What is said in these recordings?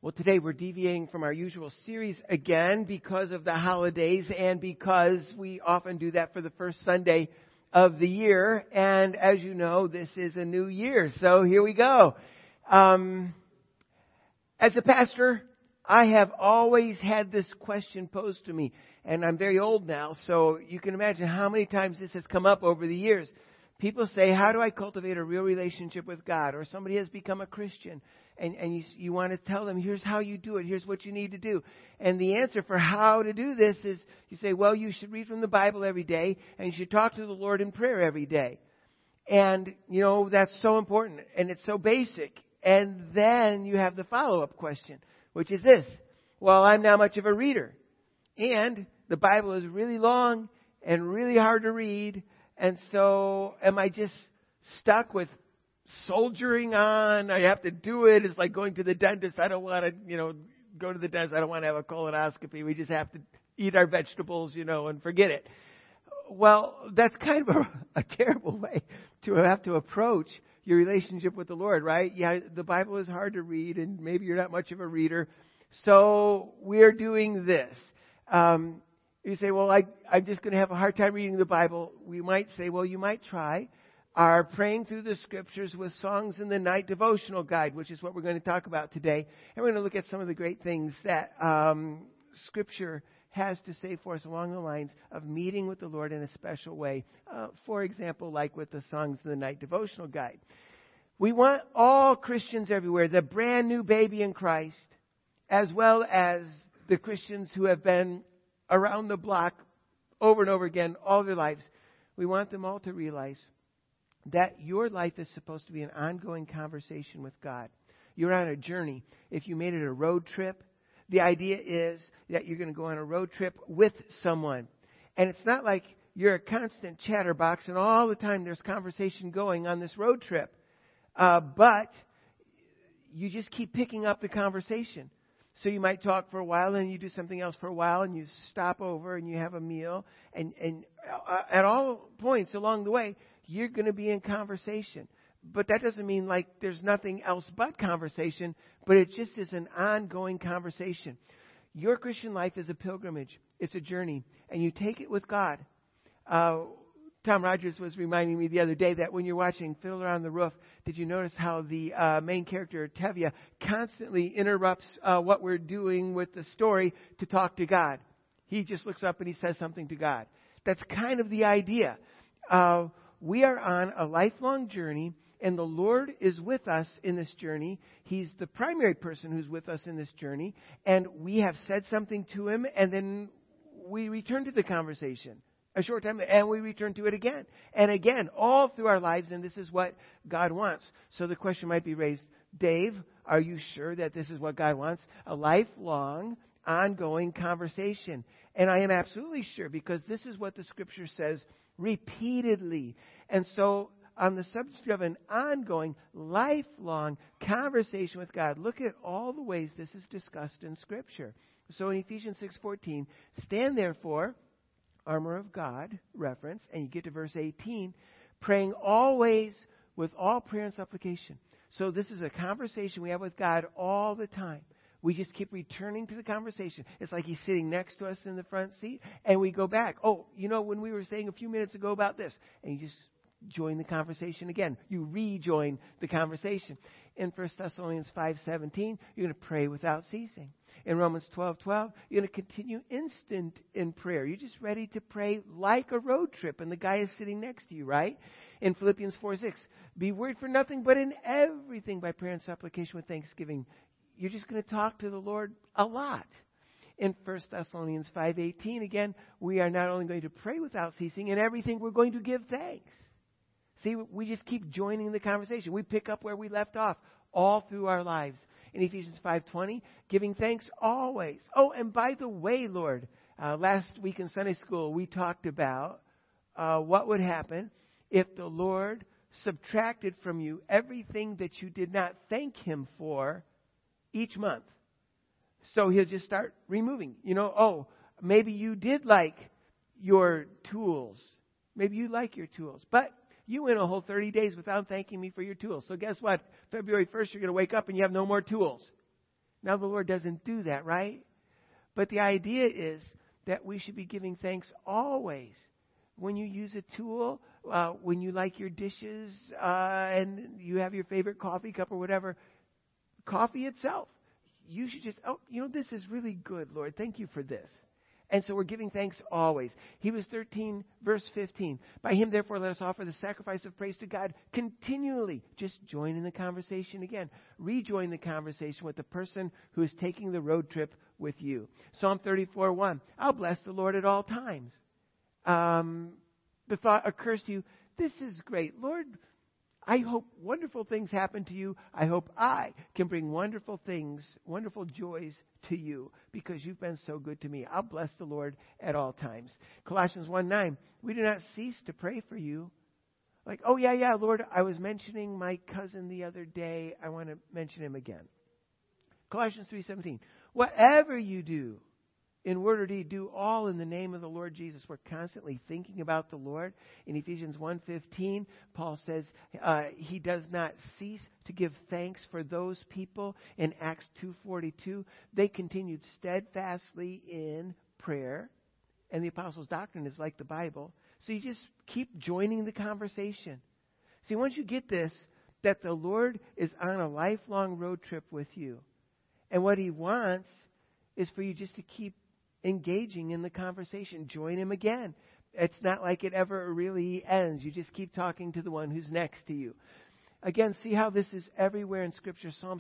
Well, today we're deviating from our usual series again because of the holidays and because we often do that for the first Sunday of the year. And as you know, this is a new year. So here we go. As a pastor, I have always had this question posed to me. And I'm very old now, so you can imagine how many times this has come up over the years. People say, how do I cultivate a real relationship with God? Or somebody has become a Christian. And you want to tell them, here's how you do it. Here's what you need to do. And the answer for how to do this is, you say, well, you should read from the Bible every day. And you should talk to the Lord in prayer every day. And, that's so important. And it's so basic. And then you have the follow-up question, which is this. Well, I'm not much of a reader. And the Bible is really long and really hard to read. And so am I just stuck with soldiering on? I have to do it. It's like going to the dentist. I don't want to, go to the dentist. I don't want to have a colonoscopy. We just have to eat our vegetables, and forget it. Well, that's kind of a terrible way to have to approach your relationship with the Lord, right? Yeah, the Bible is hard to read and maybe you're not much of a reader. So we're doing this. You say, well, I'm just going to have a hard time reading the Bible. We might say, well, you might try our Praying Through the Scriptures with Songs in the Night devotional guide, which is what we're going to talk about today. And we're going to look at some of the great things that Scripture has to say for us along the lines of meeting with the Lord in a special way. For example, like with the Songs in the Night devotional guide. We want all Christians everywhere, the brand new baby in Christ, as well as the Christians who have been around the block over and over again all their lives. We want them all to realize that your life is supposed to be an ongoing conversation with God. You're on a journey. If you made it a road trip, the idea is that you're going to go on a road trip with someone. And it's not like you're a constant chatterbox and all the time there's conversation going on this road trip. But you just keep picking up the conversation. So you might talk for a while and you do something else for a while and you stop over and you have a meal. And at all points along the way, you're going to be in conversation. But that doesn't mean like there's nothing else but conversation, but it just is an ongoing conversation. Your Christian life is a pilgrimage. It's a journey. And you take it with God. Tom Rogers was reminding me the other day that when you're watching Fiddler on the Roof, did you notice how the main character, Tevye, constantly interrupts what we're doing with the story to talk to God? He just looks up and he says something to God. That's kind of the idea. We are on a lifelong journey, and the Lord is with us in this journey. He's the primary person who's with us in this journey, and we have said something to Him, and then we return to the conversation a short time, and we return to it again and again, all through our lives, and this is what God wants. So the question might be raised, Dave, are you sure that this is what God wants? A lifelong, ongoing conversation. And I am absolutely sure, because this is what the Scripture says repeatedly. And so on the subject of an ongoing, lifelong conversation with God, look at all the ways this is discussed in Scripture. So in Ephesians 6:14, stand therefore, armor of God, reference, and you get to verse 18, praying always with all prayer and supplication. So this is a conversation we have with God all the time. We just keep returning to the conversation. It's like He's sitting next to us in the front seat, and we go back. Oh, when we were saying a few minutes ago about this, and you just join the conversation again. You rejoin the conversation. In 1 Thessalonians 5:17, you're going to pray without ceasing. In Romans 12:12, you're going to continue instant in prayer. You're just ready to pray like a road trip, and the guy is sitting next to you, right? In Philippians 4:6, be worried for nothing, but in everything by prayer and supplication with thanksgiving. You're just going to talk to the Lord a lot. In 1 Thessalonians 5:18, again, we are not only going to pray without ceasing, in everything we're going to give thanks. See, we just keep joining the conversation. We pick up where we left off all through our lives. In Ephesians 5:20, giving thanks always. Oh, and by the way, Lord, last week in Sunday school, we talked about what would happen if the Lord subtracted from you everything that you did not thank Him for each month. So He'll just start removing. Maybe you did like your tools. Maybe you like your tools. But you went a whole 30 days without thanking me for your tools. So guess what? February 1st, you're going to wake up and you have no more tools. Now the Lord doesn't do that, right? But the idea is that we should be giving thanks always. When you use a tool, when you like your dishes, and you have your favorite coffee cup or whatever, coffee itself, you should just, this is really good, Lord. Thank you for this. And so we're giving thanks always. Hebrews 13, verse 15. By him, therefore, let us offer the sacrifice of praise to God continually. Just join in the conversation again. Rejoin the conversation with the person who is taking the road trip with you. Psalm 34, 1. I'll bless the Lord at all times. The thought occurs to you, this is great. Lord, I hope wonderful things happen to you. I hope I can bring wonderful things, wonderful joys to you because you've been so good to me. I'll bless the Lord at all times. Colossians 1:9, we do not cease to pray for you. Like, oh yeah, Lord, I was mentioning my cousin the other day. I want to mention him again. Colossians 3:17, whatever you do, in word or deed, do all in the name of the Lord Jesus. We're constantly thinking about the Lord. In Ephesians 1:15, Paul says he does not cease to give thanks for those people. In Acts 2:42, they continued steadfastly in prayer. And the apostles' doctrine is like the Bible. So you just keep joining the conversation. See, once you get this, that the Lord is on a lifelong road trip with you. And what he wants is for you just to keep engaging in the conversation. Join him again. It's not like it ever really ends. You just keep talking to the one who's next to you. Again, see how this is everywhere in Scripture. Psalm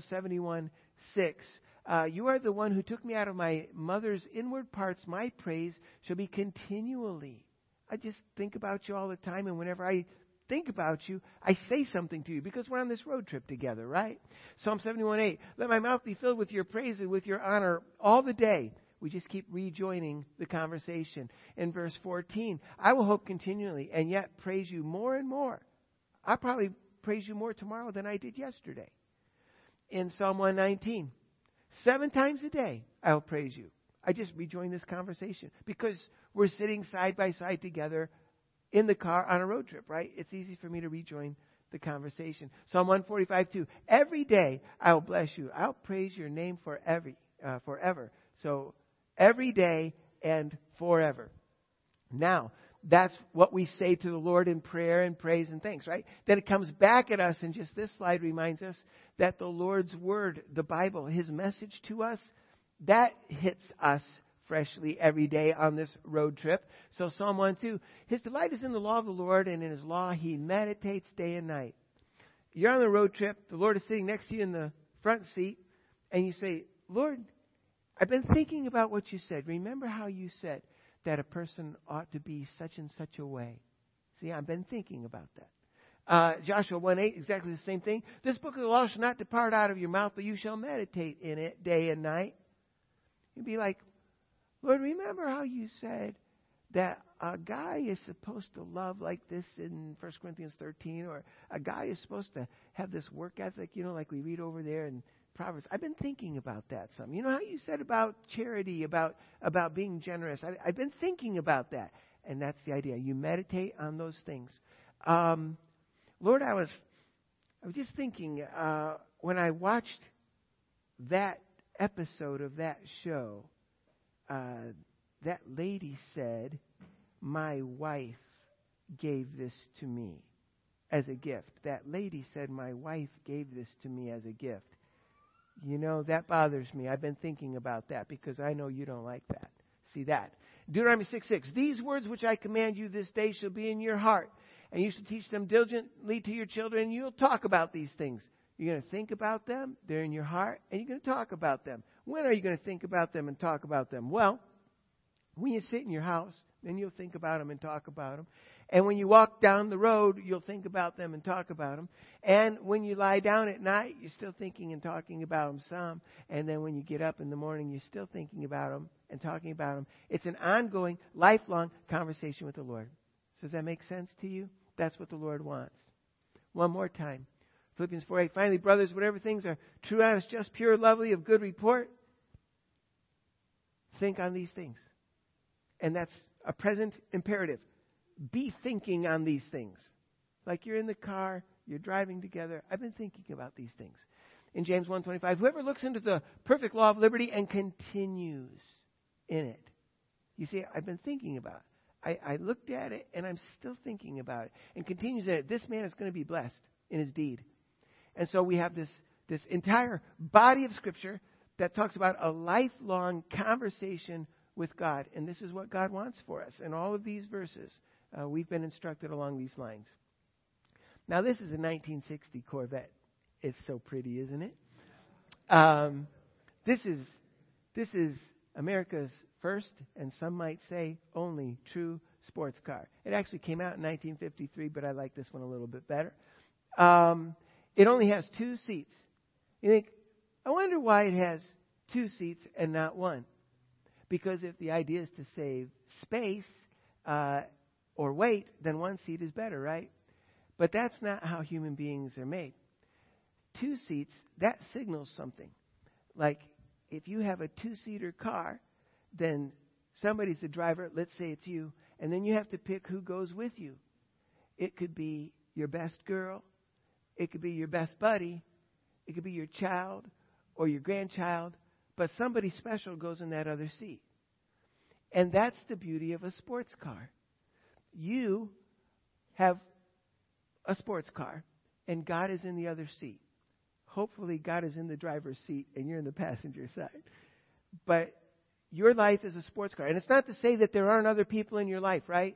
71:6. You are the one who took me out of my mother's inward parts. My praise shall be continually. I just think about you all the time, and whenever I think about you, I say something to you because we're on this road trip together, right? Psalm 71:8. Let my mouth be filled with your praise and with your honor all the day. We just keep rejoining the conversation. In verse 14, I will hope continually and yet praise you more and more. I'll probably praise you more tomorrow than I did yesterday. In Psalm 119, 7 times a day I'll praise you. I just rejoin this conversation because we're sitting side by side together in the car on a road trip, right? It's easy for me to rejoin the conversation. Psalm 145:2, every day I will bless you. I'll praise your name forever. So every day and forever. Now, that's what we say to the Lord in prayer and praise and thanks, right? Then it comes back at us, and just this slide reminds us that the Lord's Word, the Bible, His message to us, that hits us freshly every day on this road trip. So Psalm 1:2, his delight is in the law of the Lord, and in his law he meditates day and night. You're on the road trip, the Lord is sitting next to you in the front seat, and you say, Lord, I've been thinking about what you said. Remember how you said that a person ought to be such and such a way. See, I've been thinking about that. Joshua 1:8, exactly the same thing. This book of the law shall not depart out of your mouth, but you shall meditate in it day and night. You'd be like, Lord, remember how you said that a guy is supposed to love like this in 1 Corinthians 13, or a guy is supposed to have this work ethic, like we read over there in Proverbs. I've been thinking about that some. You know how you said about charity, about being generous. I've been thinking about that. And that's the idea. You meditate on those things. Lord, I was just thinking, when I watched that episode of that show, that lady said, my wife gave this to me as a gift. That lady said, my wife gave this to me as a gift. That bothers me. I've been thinking about that because I know you don't like that. See that. Deuteronomy 6:6. These words which I command you this day shall be in your heart, and you shall teach them diligently to your children, and you'll talk about these things. You're going to think about them. They're in your heart, and you're going to talk about them. When are you going to think about them and talk about them? Well, when you sit in your house, then you'll think about them and talk about them. And when you walk down the road, you'll think about them and talk about them. And when you lie down at night, you're still thinking and talking about them some. And then when you get up in the morning, you're still thinking about them and talking about them. It's an ongoing, lifelong conversation with the Lord. So does that make sense to you? That's what the Lord wants. One more time. Philippians 4:8. Finally, brothers, whatever things are true, honest, just, pure, lovely, of good report, think on these things. And that's a present imperative. Be thinking on these things. Like you're in the car, you're driving together. I've been thinking about these things. in James 1:25, whoever looks into the perfect law of liberty and continues in it. You see, I've been thinking about it. I looked at it, and I'm still thinking about it. And continues in it. This man is going to be blessed in his deed. And so we have this entire body of Scripture that talks about a lifelong conversation with God. And this is what God wants for us. In all of these verses, we've been instructed along these lines. Now, this is a 1960 Corvette. It's so pretty, isn't it? This is America's first, and some might say only, true sports car. It actually came out in 1953, but I like this one a little bit better. It only has 2 seats. You think, I wonder why it has 2 seats and not 1. Because if the idea is to save space or weight, then 1 seat is better, right? But that's not how human beings are made. 2 seats, that signals something. Like, if you have a 2-seater car, then somebody's the driver, let's say it's you, and then you have to pick who goes with you. It could be your best girl, it could be your best buddy, it could be your child or your grandchild, but somebody special goes in that other seat. And that's the beauty of a sports car. You have a sports car, and God is in the other seat. Hopefully God is in the driver's seat and you're in the passenger side. But your life is a sports car. And it's not to say that there aren't other people in your life, right?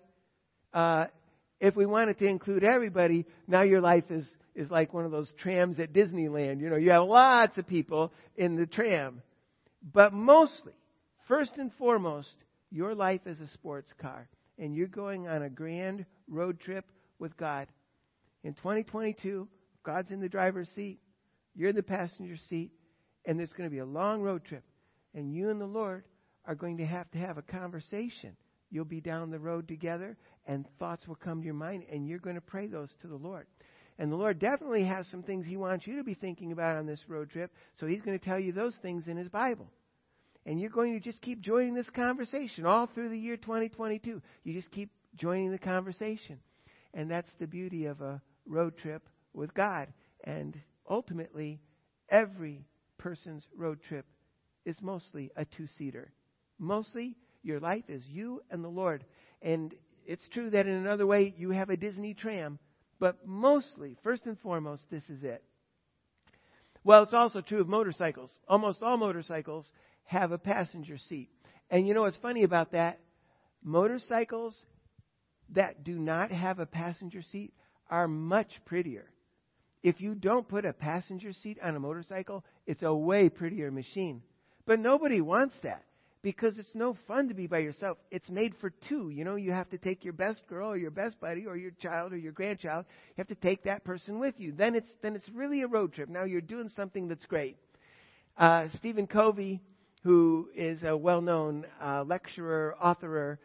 If we wanted to include everybody, now your life is like one of those trams at Disneyland. You know, you have lots of people in the tram. But mostly, first and foremost, your life is a sports car. And you're going on a grand road trip with God. In 2022, God's in the driver's seat. You're in the passenger seat. And there's going to be a long road trip. And you and the Lord are going to have a conversation. You'll be down the road together, and thoughts will come to your mind, and you're going to pray those to the Lord. And the Lord definitely has some things He wants you to be thinking about on this road trip, so He's going to tell you those things in His Bible. And you're going to just keep joining this conversation all through the year 2022. You just keep joining the conversation. And that's the beauty of a road trip with God. And ultimately, every person's road trip is mostly a 2-seater. Mostly, your life is you and the Lord. And it's true that in another way, you have a Disney tram. But mostly, first and foremost, this is it. Well, it's also true of motorcycles. Almost all motorcycles have a passenger seat. And you know what's funny about that? Motorcycles that do not have a passenger seat are much prettier. If you don't put a passenger seat on a motorcycle, it's a way prettier machine. But nobody wants that because it's no fun to be by yourself. It's made for 2. You know, you have to take your best girl or your best buddy or your child or your grandchild. You have to take that person with you. Then it's really a road trip. Now you're doing something that's great. Stephen Covey, who is a well-known lecturer, authorer,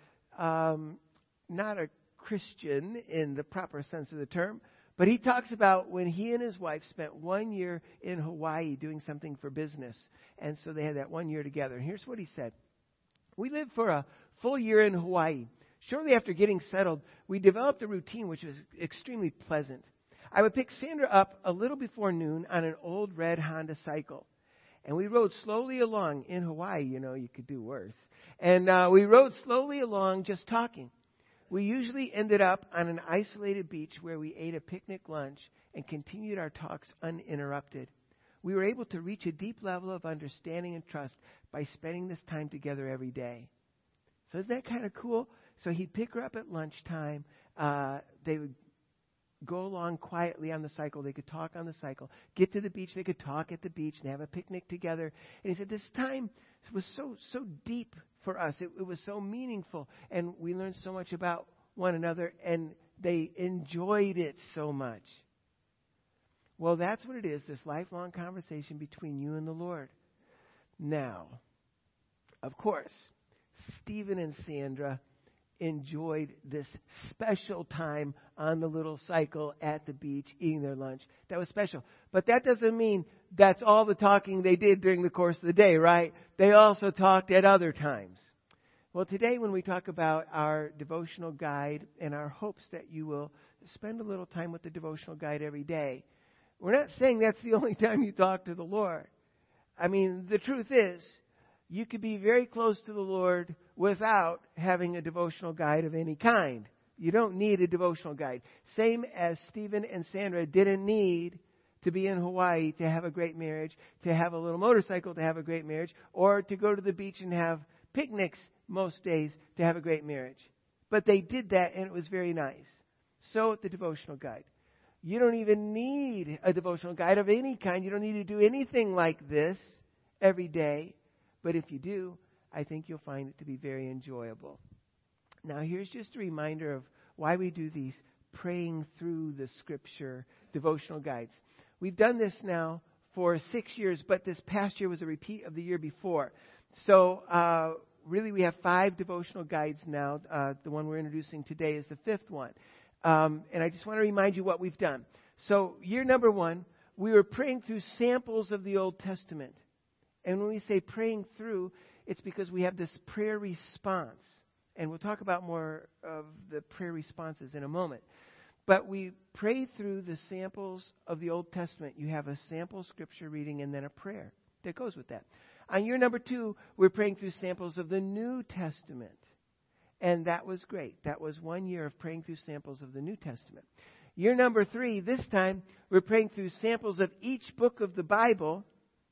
not a Christian in the proper sense of the term, but he talks about when he and his wife spent 1 year in Hawaii doing something for business. And so they had that 1 year together. And here's what he said. We lived for a full year in Hawaii. Shortly after getting settled, we developed a routine which was extremely pleasant. I would pick Sandra up a little before noon on an old red Honda cycle. And we rode slowly along. In Hawaii, you know, you could do worse. And we rode slowly along just talking. We usually ended up on an isolated beach where we ate a picnic lunch and continued our talks uninterrupted. We were able to reach a deep level of understanding and trust by spending this time together every day. So isn't that kind of cool? So he'd pick her up at lunchtime. They would go along quietly on the cycle. They could talk on the cycle. Get to the beach. They could talk at the beach and have a picnic together. And he said this time was so deep for us. It was so meaningful. And we learned so much about one another. And they enjoyed it so much. Well, that's what it is, this lifelong conversation between you and the Lord. Now, of course, Stephen and Sandra enjoyed this special time on the little cycle at the beach, eating their lunch. That was special. But that doesn't mean that's all the talking they did during the course of the day, right? They also talked at other times. Well, today when we talk about our devotional guide and our hopes that you will spend a little time with the devotional guide every day, we're not saying that's the only time you talk to the Lord. I mean, the truth is, you could be very close to the Lord without having a devotional guide of any kind. You don't need a devotional guide. Same as Stephen and Sandra didn't need to be in Hawaii to have a great marriage, to have a little motorcycle to have a great marriage, or to go to the beach and have picnics most days to have a great marriage. But they did that, and it was very nice. So the devotional guide. You don't even need a devotional guide of any kind. You don't need to do anything like this every day. But if you do, I think you'll find it to be very enjoyable. Now, here's just a reminder of why we do these praying through the Scripture devotional guides. We've done this now for 6 years, but this past year was a repeat of the year before. So, really, we have 5 devotional guides now. The one we're introducing today is the 5th one. And I just want to remind you what we've done. So, year number 1, we were praying through samples of the Old Testament. And when we say praying through, it's because we have this prayer response. And we'll talk about more of the prayer responses in a moment. But we pray through the samples of the Old Testament. You have a sample scripture reading and then a prayer that goes with that. On year number 2, we're praying through samples of the New Testament. And that was great. That was 1 year of praying through samples of the New Testament. Year number 3, this time, we're praying through samples of each book of the Bible.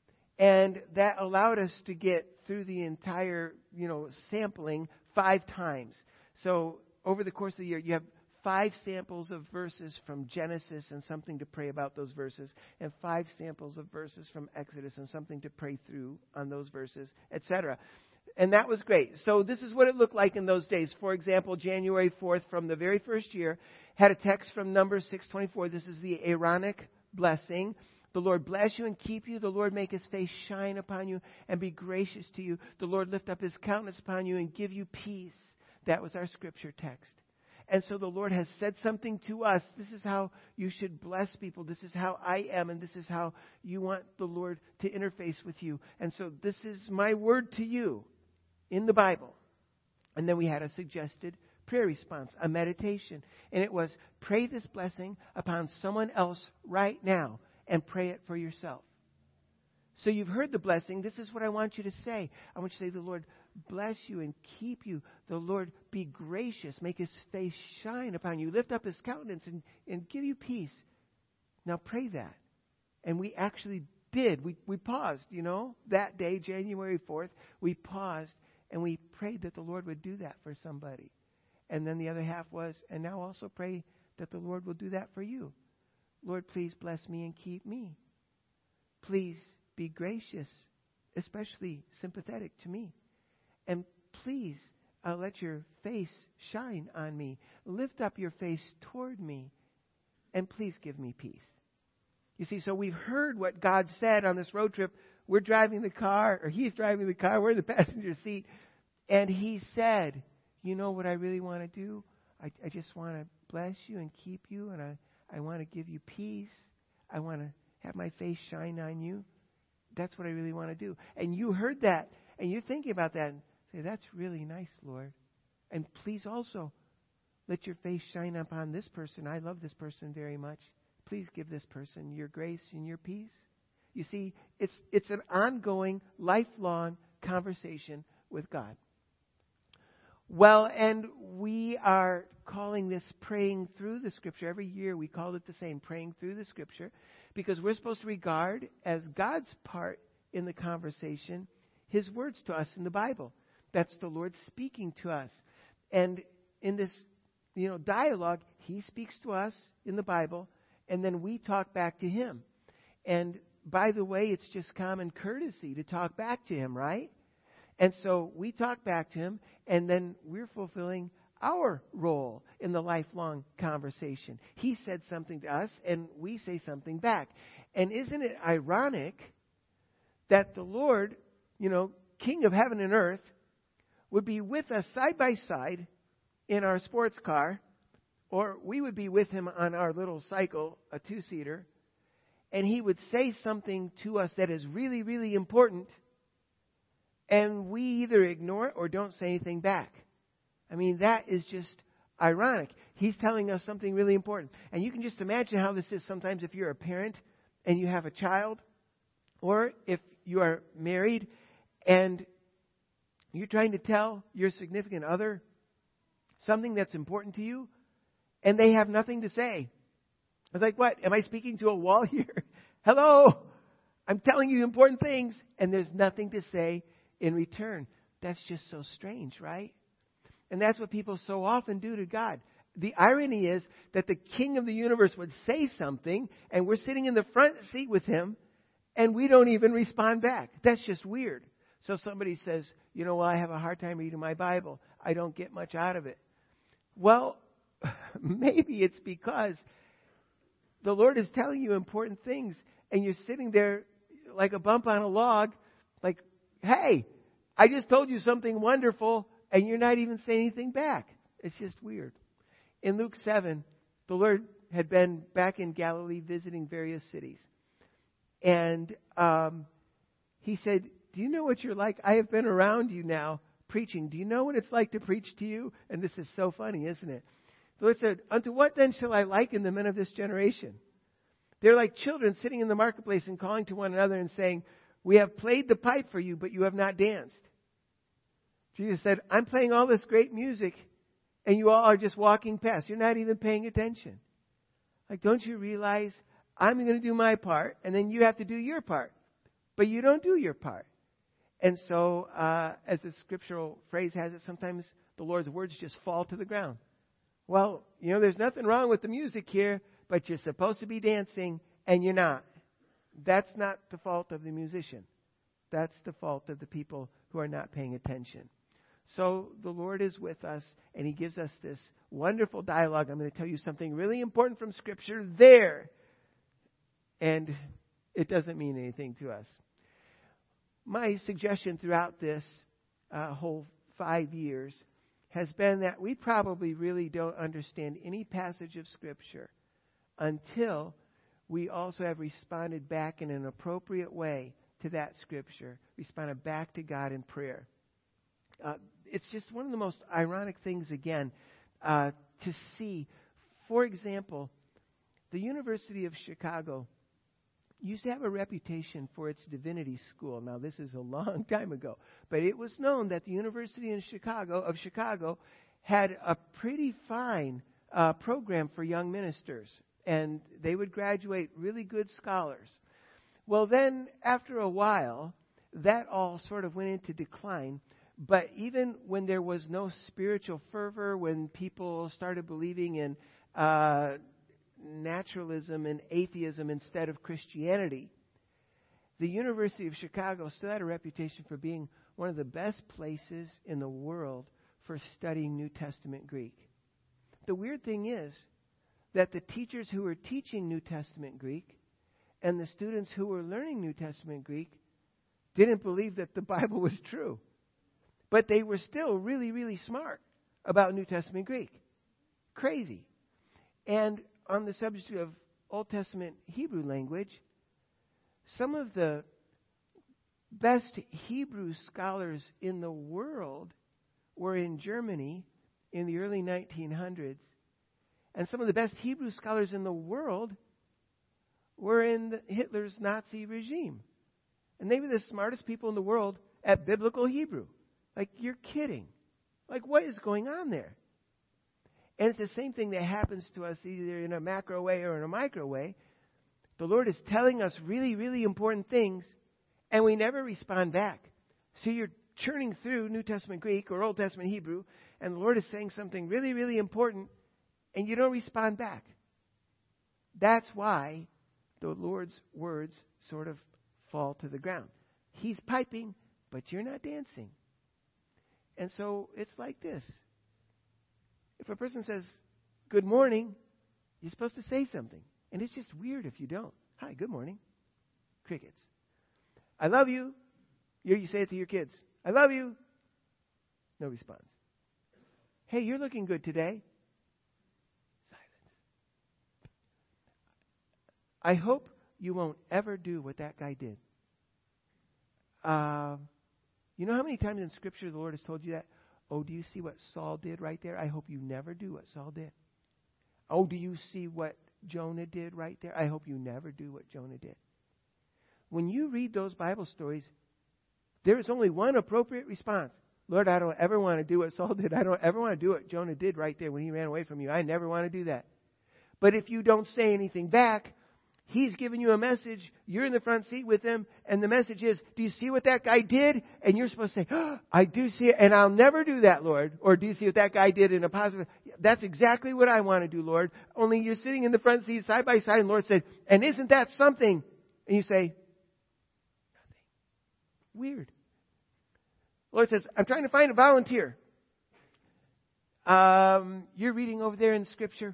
And that allowed us to get through the entire, sampling 5 times. So over the course of the year, you have 5 samples of verses from Genesis and something to pray about those verses, and 5 samples of verses from Exodus and something to pray through on those verses, etc. And that was great. So this is what it looked like in those days. For example, January 4th from the very first year had a text from Numbers 6:24. This is the Aaronic blessing. The Lord bless you and keep you. The Lord make his face shine upon you and be gracious to you. The Lord lift up his countenance upon you and give you peace. That was our scripture text. And so the Lord has said something to us. This is how you should bless people. This is how I am, and this is how you want the Lord to interface with you. And so this is my word to you in the Bible. And then we had a suggested prayer response, a meditation. And it was, pray this blessing upon someone else right now and pray it for yourself. So you've heard the blessing. This is what I want you to say. I want you to say, the Lord bless you and keep you. The Lord be gracious. Make his face shine upon you. Lift up his countenance and give you peace. Now pray that. And we actually did. We paused, that day, January 4th. We paused and we prayed that the Lord would do that for somebody. And then the other half was, and now also pray that the Lord will do that for you. Lord, please bless me and keep me. Please be gracious, especially sympathetic to me. And please let your face shine on me. Lift up your face toward me. And please give me peace. You see, so we've heard what God said on this road trip. We're driving the car, or he's driving the car. We're in the passenger seat. And he said, you know what I really want to do? I just want to bless you and keep you, and I want to give you peace. I want to have my face shine on you. That's what I really want to do. And you heard that, and you're thinking about that, and say, that's really nice, Lord. And please also let your face shine upon this person. I love this person very much. Please give this person your grace and your peace. You see, it's an ongoing, lifelong conversation with God. Well, and we are calling this praying through the Scripture. Every year we call it the same, praying through the Scripture, because we're supposed to regard as God's part in the conversation his words to us in the Bible. That's the Lord speaking to us. And in this, dialogue, he speaks to us in the Bible, and then we talk back to him. And by the way, it's just common courtesy to talk back to him, right? And so we talk back to him, and then we're fulfilling our role in the lifelong conversation. He said something to us, and we say something back. And isn't it ironic that the Lord, King of heaven and earth, would be with us side by side in our sports car, or we would be with him on our little cycle, a 2-seater, and he would say something to us that is really, really important, and we either ignore it or don't say anything back. I mean, that is just ironic. He's telling us something really important. And you can just imagine how this is sometimes if you're a parent and you have a child, or if you are married and you're trying to tell your significant other something that's important to you, and they have nothing to say. It's like, what? Am I speaking to a wall here? Hello? I'm telling you important things, and there's nothing to say in return. That's just so strange, right? And that's what people so often do to God. The irony is that the King of the universe would say something, and we're sitting in the front seat with him, and we don't even respond back. That's just weird. So somebody says, well, I have a hard time reading my Bible. I don't get much out of it. Well, maybe it's because the Lord is telling you important things, and you're sitting there like a bump on a log, like, hey, I just told you something wonderful, and you're not even saying anything back. It's just weird. In Luke 7, the Lord had been back in Galilee visiting various cities. And he said, do you know what you're like? I have been around you now preaching. Do you know what it's like to preach to you? And this is so funny, isn't it? The Lord said, unto what then shall I liken the men of this generation? They're like children sitting in the marketplace and calling to one another and saying, we have played the pipe for you, but you have not danced. Jesus said, I'm playing all this great music, and you all are just walking past. You're not even paying attention. Like, don't you realize I'm going to do my part, and then you have to do your part. But you don't do your part. And so, as the scriptural phrase has it, sometimes the Lord's words just fall to the ground. Well, there's nothing wrong with the music here, but you're supposed to be dancing, and you're not. That's not the fault of the musician. That's the fault of the people who are not paying attention. So the Lord is with us, and He gives us this wonderful dialogue. I'm going to tell you something really important from Scripture there. And it doesn't mean anything to us. My suggestion throughout this whole 5 years has been that we probably really don't understand any passage of Scripture until we also have responded back in an appropriate way to that Scripture, responded back to God in prayer. It's just one of the most ironic things, again, to see. For example, the University of Chicago used to have a reputation for its divinity school. Now, this is a long time ago, but it was known that the University of Chicago had a pretty fine program for young ministers, and they would graduate really good scholars. Well, then, after a while, that all sort of went into decline. But even when there was no spiritual fervor, when people started believing in naturalism and atheism instead of Christianity, the University of Chicago still had a reputation for being one of the best places in the world for studying New Testament Greek. The weird thing is that the teachers who were teaching New Testament Greek and the students who were learning New Testament Greek didn't believe that the Bible was true. But they were still really, really smart about New Testament Greek. Crazy. And on the subject of Old Testament Hebrew language, some of the best Hebrew scholars in the world were in Germany in the early 1900s. And some of the best Hebrew scholars in the world were in Hitler's Nazi regime. And they were the smartest people in the world at biblical Hebrew. Like, you're kidding. Like, what is going on there? And it's the same thing that happens to us either in a macro way or in a micro way. The Lord is telling us really, really important things, and we never respond back. So you're churning through New Testament Greek or Old Testament Hebrew, and the Lord is saying something really, really important, and you don't respond back. That's why the Lord's words sort of fall to the ground. He's piping, but you're not dancing. And so it's like this. If a person says, good morning, you're supposed to say something. And it's just weird if you don't. Hi, good morning. Crickets. I love you. You say it to your kids. I love you. No response. Hey, you're looking good today. Silence. I hope you won't ever do what that guy did. You know how many times in Scripture the Lord has told you that? Oh, do you see what Saul did right there? I hope you never do what Saul did. Oh, do you see what Jonah did right there? I hope you never do what Jonah did. When you read those Bible stories, there is only one appropriate response. Lord, I don't ever want to do what Saul did. I don't ever want to do what Jonah did right there when he ran away from you. I never want to do that. But if you don't say anything back, he's giving you a message. You're in the front seat with him. And the message is, do you see what that guy did? And you're supposed to say, oh, I do see it. And I'll never do that, Lord. Or do you see what that guy did in a positive? That's exactly what I want to do, Lord. Only you're sitting in the front seat side by side. And the Lord said, and isn't that something? And you say, nothing. Weird. The Lord says, I'm trying to find a volunteer. You're reading over there in Scripture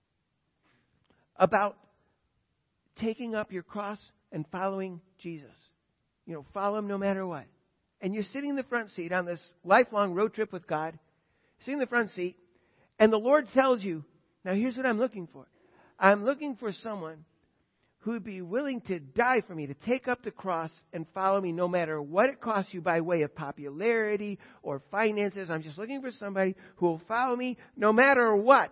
about taking up your cross and following Jesus. Follow him no matter what. And you're sitting in the front seat on this lifelong road trip with God, sitting in the front seat, and the Lord tells you, now here's what I'm looking for. I'm looking for someone who would be willing to die for me, to take up the cross and follow me no matter what it costs you by way of popularity or finances. I'm just looking for somebody who will follow me no matter what.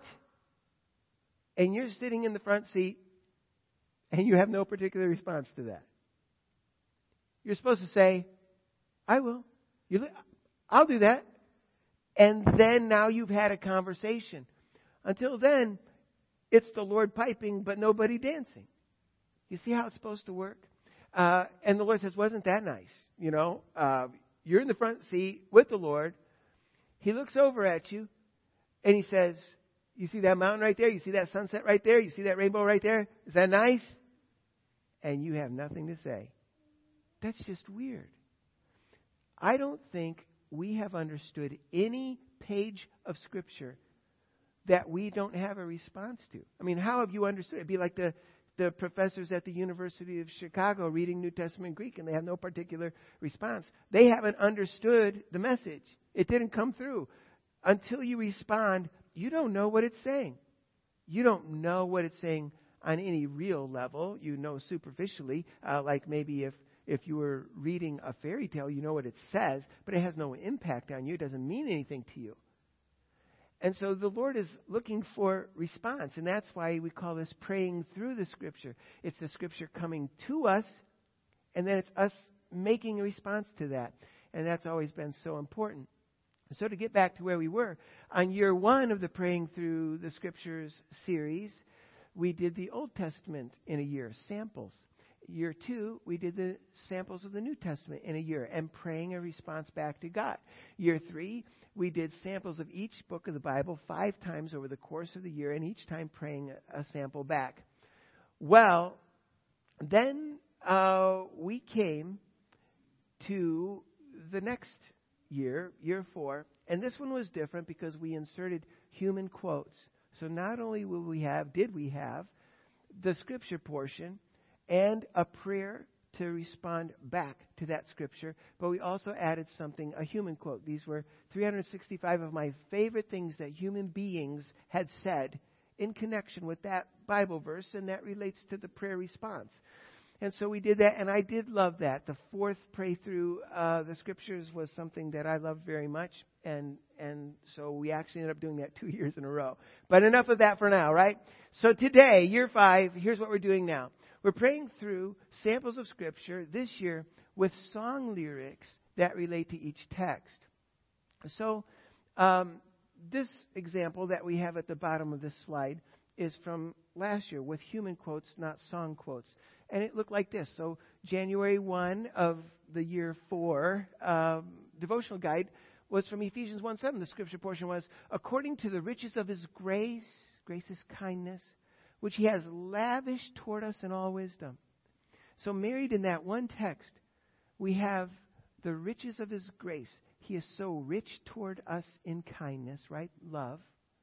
And you're sitting in the front seat and you have no particular response to that. You're supposed to say, I will. I'll do that. And then now you've had a conversation. Until then, it's the Lord piping but nobody dancing. You see how it's supposed to work? And the Lord says, wasn't that nice? You're in the front seat with the Lord. He looks over at you and he says, you see that mountain right there? You see that sunset right there? You see that rainbow right there? Is that nice? And you have nothing to say. That's just weird. I don't think we have understood any page of Scripture that we don't have a response to. I mean, how have you understood? It'd be like the professors at the University of Chicago reading New Testament Greek, and they have no particular response. They haven't understood the message. It didn't come through. Until you respond, you don't know what it's saying. You don't know what it's saying on any real level. You know superficially, like maybe if you were reading a fairy tale, you know what it says, but it has no impact on you. It doesn't mean anything to you. And so the Lord is looking for response, and that's why we call this praying through the Scripture. It's the Scripture coming to us, and then it's us making a response to that. And that's always been so important. So to get back to where we were, on year 1 of the Praying Through the Scriptures series, we did the Old Testament in a year, samples. Year 2, we did the samples of the New Testament in a year and praying a response back to God. Year 3, we did samples of each book of the Bible 5 times over the course of the year, and each time praying a sample back. Well, then we came to the next year, year 4, and this one was different because we inserted human quotes. So not only did we have the Scripture portion and a prayer to respond back to that Scripture, but we also added something, a human quote. These were 365 of my favorite things that human beings had said in connection with that Bible verse, and that relates to the prayer response. And so we did that, and I did love that. The 4th pray through the Scriptures was something that I loved very much, and so we actually ended up doing that 2 years in a row. But enough of that for now, right? So today, year 5, here's what we're doing now. We're praying through samples of Scripture this year with song lyrics that relate to each text. So this example that we have at the bottom of this slide is from last year with human quotes, not song quotes. And it looked like this. So January 1 of the year 4 devotional guide was from Ephesians 1:7. The Scripture portion was, according to the riches of His grace is kindness, which He has lavished toward us in all wisdom. So married in that one text, we have the riches of His grace. He is so rich toward us in kindness, right? Love.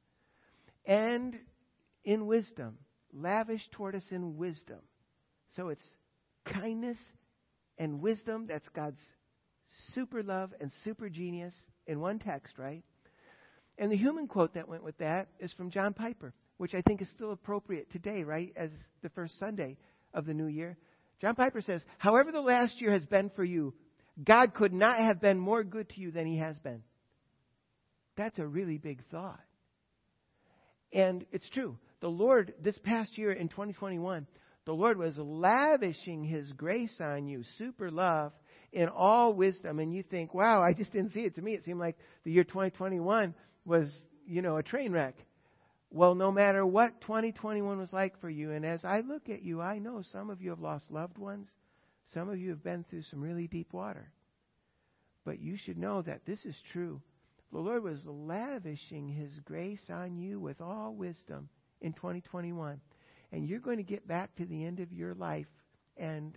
And in wisdom. Lavished toward us in wisdom. So it's kindness and wisdom. That's God's super love and super genius in one text, right? And the human quote that went with that is from John Piper, which I think is still appropriate today, right, as the first Sunday of the new year. John Piper says, however the last year has been for you, God could not have been more good to you than He has been. That's a really big thought. And it's true. the Lord, this past year in 2021, the Lord was lavishing His grace on you, super love, in all wisdom. And you think, wow, I just didn't see it. To me, it seemed like the year 2021 was, a train wreck. Well, no matter what 2021 was like for you, and as I look at you, I know some of you have lost loved ones. Some of you have been through some really deep water. But you should know that this is true. The Lord was lavishing His grace on you with all wisdom in 2021. And you're going to get back to the end of your life and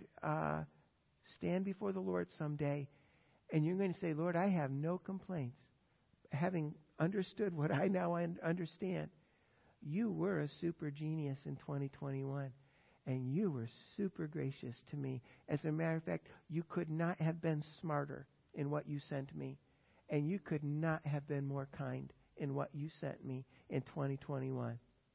stand before the Lord someday. And you're going to say, Lord, I have no complaints. Having understood what I now understand, you were a super genius in 2021. And you were super gracious to me. As a matter of fact, you could not have been smarter in what you sent me. And you could not have been more kind in what you sent me in 2021.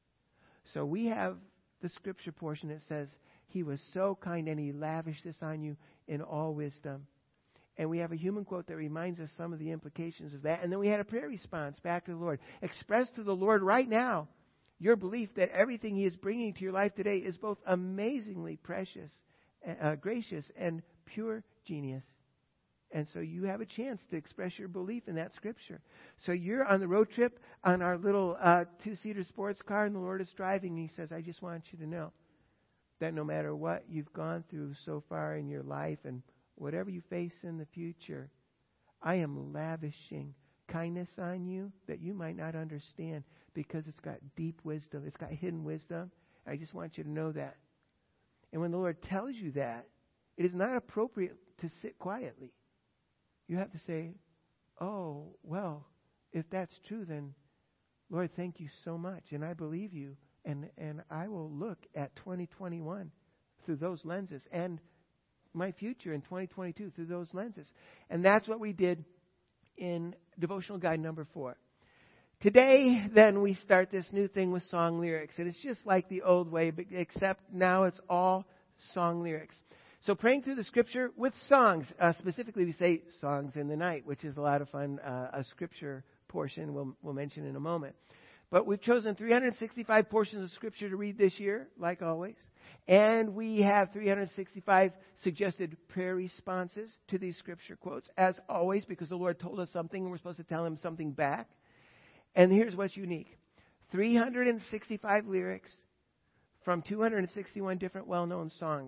So we have the scripture portion that says, He was so kind and He lavished this on you in all wisdom. And we have a human quote that reminds us some of the implications of that. And then we had a prayer response back to the Lord. Express to the Lord right now your belief that everything He is bringing to your life today is both amazingly precious, gracious, and pure genius. And so you have a chance to express your belief in that scripture. So you're on the road trip on our little two-seater sports car, and the Lord is driving. And He says, I just want you to know that no matter what you've gone through so far in your life and whatever you face in the future, I am lavishing kindness on you that you might not understand, because it's got deep wisdom. It's got hidden wisdom. I just want you to know that. And when the Lord tells you that, it is not appropriate to sit quietly. You have to say, oh, well, if that's true, then, Lord, thank you so much. And I believe you. And I will look at 2021 through those lenses, and my future in 2022 through those lenses. And that's what we did in devotional guide number 4. Today, then, we start this new thing with song lyrics. And it's just like the old way, but except now it's all song lyrics. So praying through the scripture with songs. Specifically, we say songs in the night, which is a lot of fun. A scripture portion we'll mention in a moment. But we've chosen 365 portions of scripture to read this year, like always. And we have 365 suggested prayer responses to these scripture quotes, as always, because the Lord told us something and we're supposed to tell Him something back. And here's what's unique. 365 lyrics from 261 different well-known songs.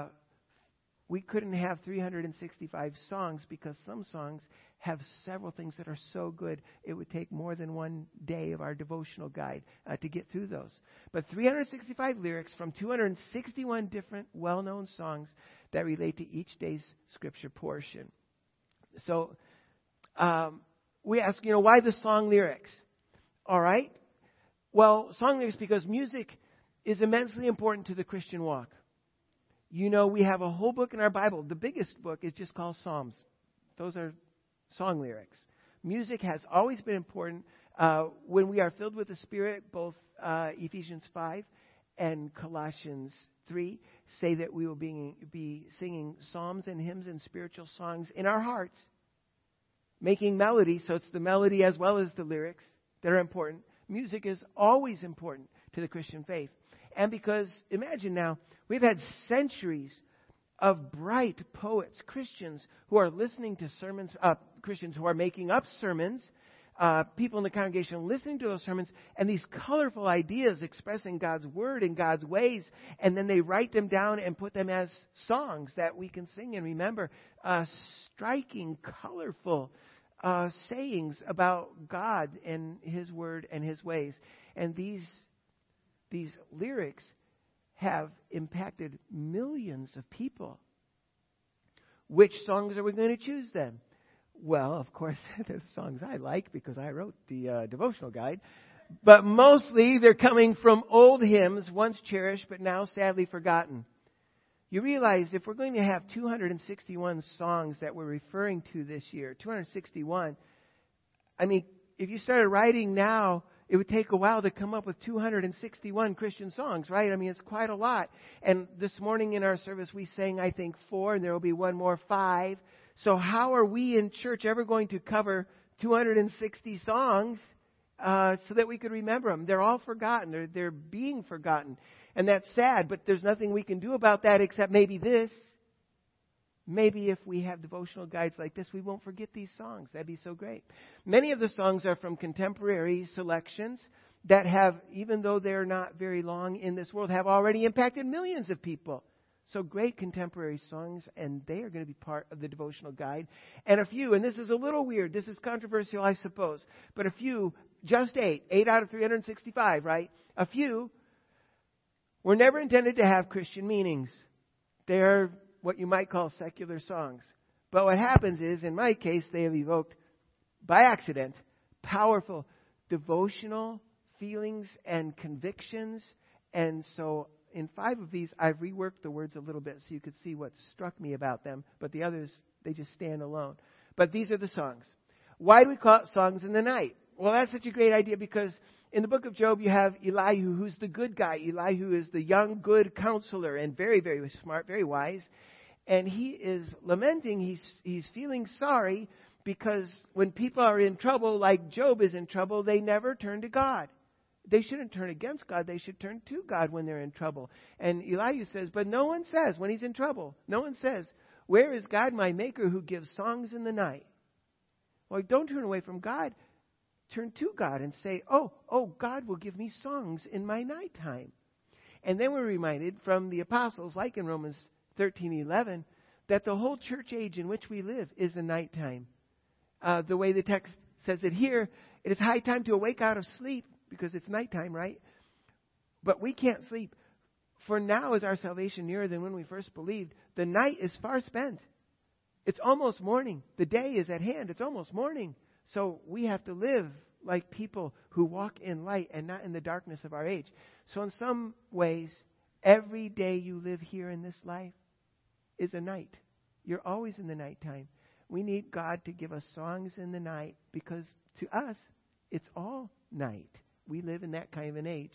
We couldn't have 365 songs because some songs have several things that are so good it would take more than one day of our devotional guide to get through those. But 365 lyrics from 261 different well-known songs that relate to each day's scripture portion. So we ask, why the song lyrics? All right. Well, song lyrics because music is immensely important to the Christian walk. We have a whole book in our Bible. The biggest book is just called Psalms. Those are song lyrics. Music has always been important. When we are filled with the Spirit, both Ephesians 5 and Colossians 3 say that we will be singing psalms and hymns and spiritual songs in our hearts, making melody. So it's the melody as well as the lyrics that are important. Music is always important to the Christian faith. And because, imagine now, we've had centuries of bright poets, Christians who are listening to sermons, Christians who are making up sermons, people in the congregation listening to those sermons, and these colorful ideas expressing God's word and God's ways, and then they write them down and put them as songs that we can sing and remember. Striking, colorful sayings about God and His word and His ways. And these lyrics have impacted millions of people. Which songs are we going to choose then? Well, of course, they're the songs I like because I wrote the devotional guide. But mostly they're coming from old hymns, once cherished but now sadly forgotten. You realize if we're going to have 261 songs that we're referring to this year, 261, if you started writing now, it would take a while to come up with 261 Christian songs, right? It's quite a lot. And this morning in our service, we sang, I think, 4, and there will be one more, 5. So how are we in church ever going to cover 260 songs? so that we could remember them. They're all forgotten. They're being forgotten. And that's sad, but there's nothing we can do about that except maybe this. Maybe if we have devotional guides like this, we won't forget these songs. That'd be so great. Many of the songs are from contemporary selections that have, even though they're not very long in this world, have already impacted millions of people. So great contemporary songs, and they are going to be part of the devotional guide. And a few, and this is a little weird, this is controversial, I suppose, but a few, just 8 out of 365, right? A few were never intended to have Christian meanings. They're what you might call secular songs. But what happens is, in my case, they have evoked, by accident, powerful devotional feelings and convictions. And so in 5 of these, I've reworked the words a little bit so you could see what struck me about them. But the others, they just stand alone. But these are the songs. Why do we call it songs in the night? Well, that's such a great idea because in the book of Job, you have Elihu, who's the good guy. Elihu is the young, good counselor and very, very smart, very wise. And he is lamenting. He's feeling sorry because when people are in trouble, like Job is in trouble, they never turn to God. They shouldn't turn against God. They should turn to God when they're in trouble. And Elihu says, but no one says, when he's in trouble, no one says, where is God, my maker, who gives songs in the night? Well, don't turn away from God. Turn to God and say, oh, God will give me songs in my nighttime. And then we're reminded from the apostles, like in Romans 13:11, that the whole church age in which we live is a nighttime. The way the text says it here, it is high time to awake out of sleep because it's nighttime, right? But we can't sleep. For now is our salvation nearer than when we first believed. The night is far spent. It's almost morning. The day is at hand. It's almost morning. So we have to live like people who walk in light and not in the darkness of our age. So in some ways, every day you live here in this life is a night. You're always in the nighttime. We need God to give us songs in the night because to us, it's all night. We live in that kind of an age.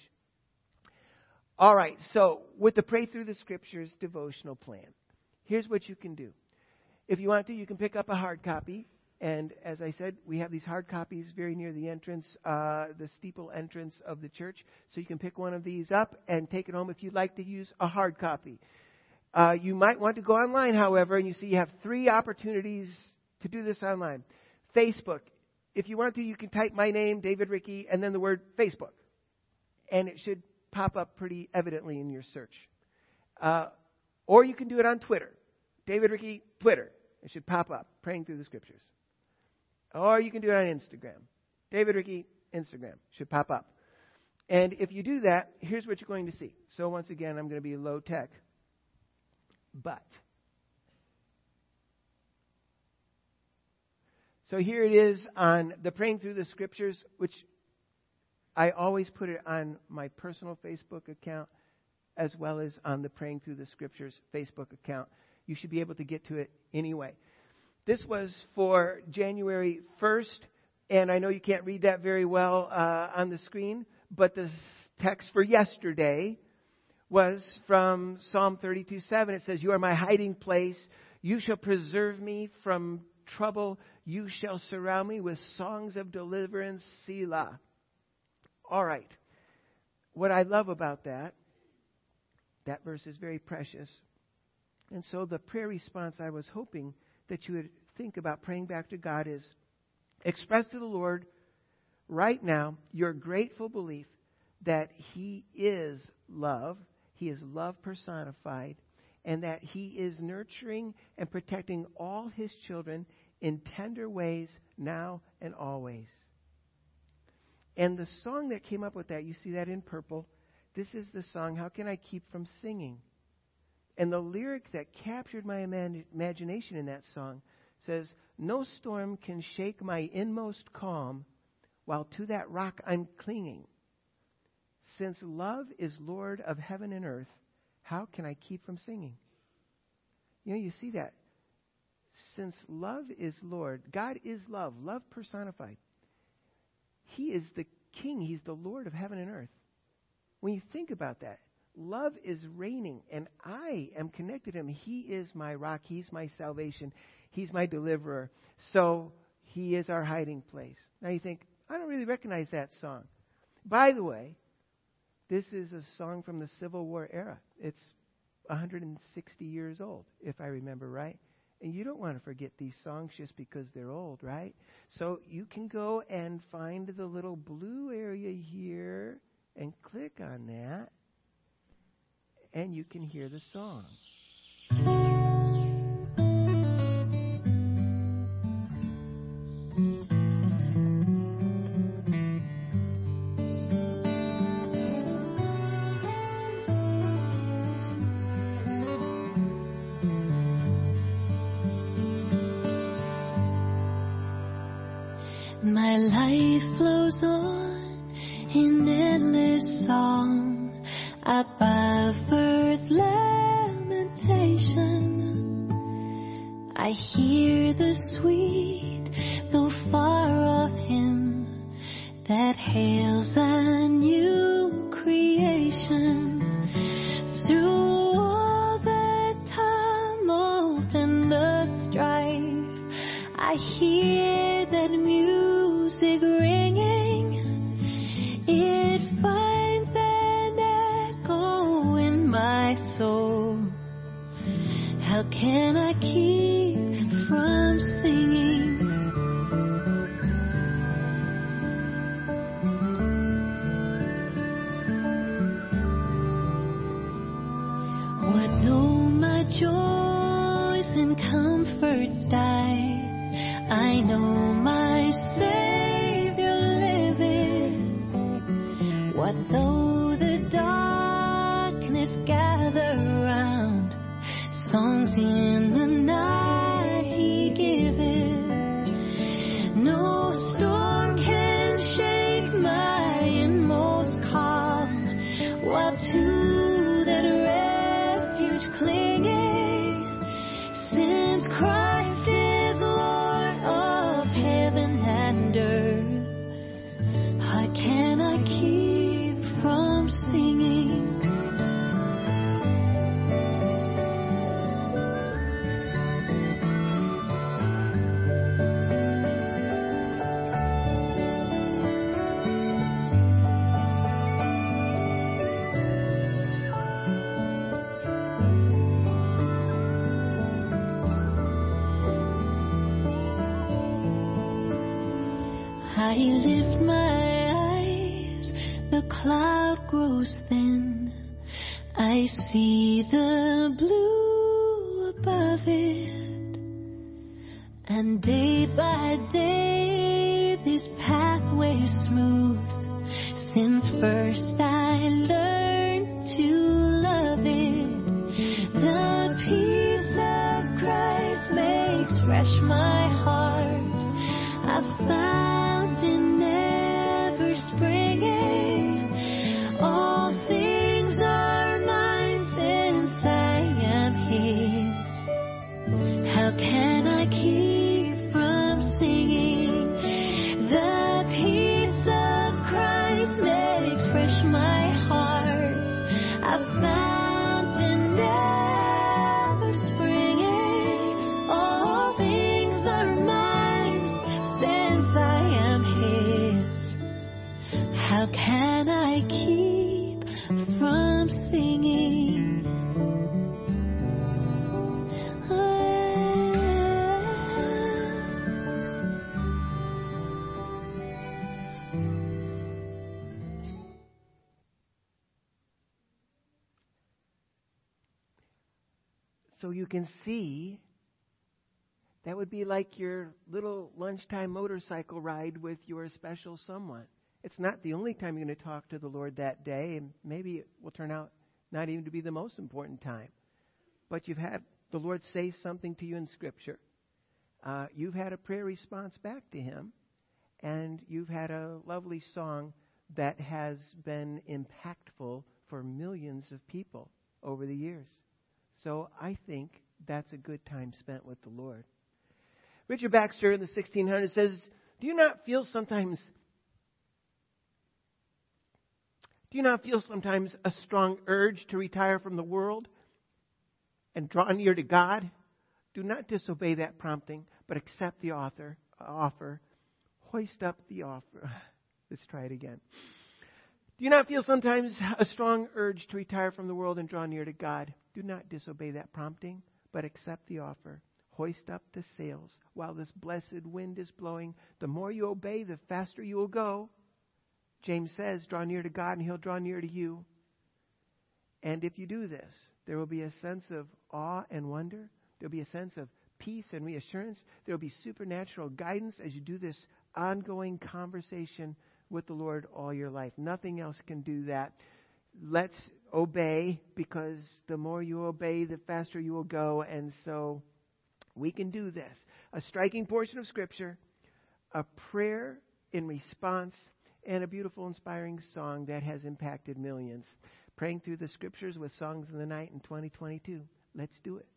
All right, so with the Pray Through the Scriptures devotional plan, here's what you can do. If you want to, you can pick up a hard copy. And as I said, we have these hard copies very near the entrance, the steeple entrance of the church. So you can pick one of these up and take it home if you'd like to use a hard copy. You might want to go online, however, and you see you have 3 opportunities to do this online. Facebook. If you want to, you can type my name, David Rickey, and then the word Facebook. And it should pop up pretty evidently in your search. Or you can do it on Twitter. David Rickey, Twitter. It should pop up, Praying Through the Scriptures. Or you can do it on Instagram. David Rickey, Instagram. Should pop up. And if you do that, here's what you're going to see. So once again, I'm going to be low tech. But. So here it is on the Praying Through the Scriptures, which I always put it on my personal Facebook account as well as on the Praying Through the Scriptures Facebook account. You should be able to get to it anyway. This was for January 1st, and I know you can't read that very well on the screen, but the text for yesterday was from Psalm 32:7. It says, "You are my hiding place. You shall preserve me from trouble. You shall surround me with songs of deliverance, Selah." All right. What I love about that verse is very precious. And so the prayer response I was hoping that you would think about praying back to God is, express to the Lord right now your grateful belief that He is love, He is love personified, and that He is nurturing and protecting all His children in tender ways now and always. And the song that came up with that, you see that in purple, this is the song, How Can I Keep From Singing? And the lyric that captured my imagination in that song says, "No storm can shake my inmost calm, while to that rock I'm clinging. Since love is Lord of heaven and earth, how can I keep from singing?" You know, you see that. Since love is Lord, God is love, love personified. He is the King. He's the Lord of heaven and earth. When you think about that, love is reigning, and I am connected to Him. He is my rock. He's my salvation. He's my deliverer. So He is our hiding place. Now you think, I don't really recognize that song. By the way, this is a song from the Civil War era. It's 160 years old, if I remember right. And you don't want to forget these songs just because they're old, right? So you can go and find the little blue area here and click on that, and you can hear the song. My life flows on in endless song above earth's lamentation. I hear the sweet, though far off hymn that hails a new creation. Through all the tumult and the strife, I hear that music ringing. It finds an echo in my soul. How can I keep from singing? What though my joys and comforts die? I know my Savior liveth. What though the darkness gather round? Songs in the night he giveth. No storm can shake my inmost calm, while to that refuge clinging, since Christ is Lord of heaven and earth, how can I keep from singing? I lift my eyes, the cloud grows thin. I see the blue above it, and day by day this pathway smooths, since first I learned to love it. The peace of Christ makes fresh my heart. I fountain ever springing. All things are mine since I am His. How can I keep from singing? The peace of Christ makes fresh my heart. A fountain ever springing. All things are mine since I am His. How can I keep from singing? So you can see that would be like your little lunchtime motorcycle ride with your special someone. It's not the only time you're going to talk to the Lord that day, and maybe it will turn out not even to be the most important time. But you've had the Lord say something to you in Scripture. You've had a prayer response back to Him, and you've had a lovely song that has been impactful for millions of people over the years. So I think that's a good time spent with the Lord. Richard Baxter in the 1600s says, Do you not feel sometimes a strong urge to retire from the world and draw near to God? Do not disobey that prompting, but accept the offer. hoist up the offer. Let's try it again. Do you not feel sometimes a strong urge to retire from the world and draw near to God? Do not disobey that prompting, but accept the offer. Hoist up the sails while this blessed wind is blowing. The more you obey, the faster you will go. James says, draw near to God and He'll draw near to you. And if you do this, there will be a sense of awe and wonder. There will be a sense of peace and reassurance. There will be supernatural guidance as you do this ongoing conversation with the Lord all your life. Nothing else can do that. Let's obey, because the more you obey, the faster you will go. And so we can do this. A striking portion of Scripture, a prayer in response, and a beautiful, inspiring song that has impacted millions. Praying through the Scriptures with Songs in the Night in 2022. Let's do it.